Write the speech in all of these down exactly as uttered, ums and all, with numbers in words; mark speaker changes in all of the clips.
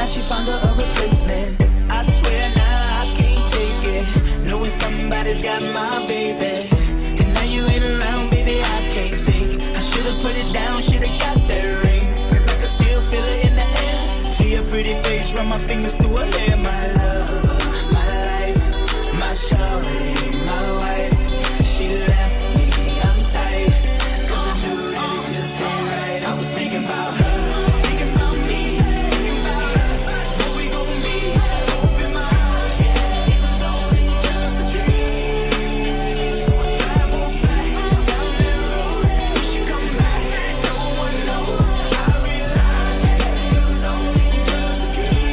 Speaker 1: she found her a replacement. I swear now I can't take it, knowing somebody's got my baby. And now you ain't around, baby, I can't think. I should've put it down, should've got that ring, cause I can still feel it in the air. See her pretty face, run my fingers through her hair. My love, my life, my shorty, my wife. She left me, I'm tight, cause I knew that it just ain't right. I was thinking about her, thinking about me, thinking about us, what we gon' be. Open my eyes, yeah, it was only just a dream. So I travel back down that road, we should come back, no one knows. I realized, yeah, it was only just a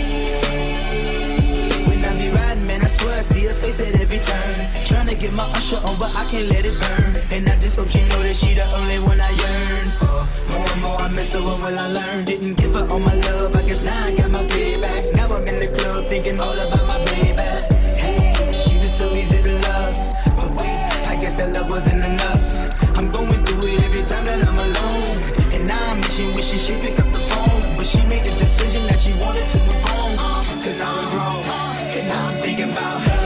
Speaker 1: dream. When I be riding, man, I swear I see her face at every turn. Trying to get my usher on, but I can't let it burn. And I just hope she know that she the only one I yearn for. More and more I miss her, what will I learn? Didn't give her all my love, I guess now I got my payback. Now I'm in the club thinking all about my baby. Hey, she was so easy to love, but wait, I guess that love wasn't enough. I'm going through it every time that I'm alone, and now I'm wishing, wishing she'd pick up the phone. But she made the decision that she wanted to move on, cause I was wrong, and now I'm thinking about her.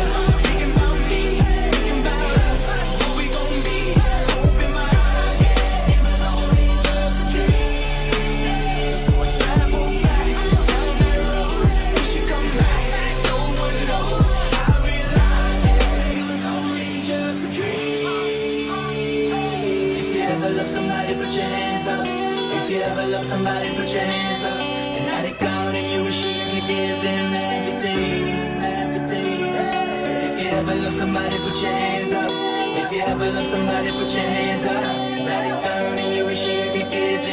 Speaker 1: Somebody put your hands up, and now they gone and you wish you could give them everything, everything. Said if you ever love somebody, put your hands up. If you ever love somebody, put your hands up. Now they gone and you wish you could give them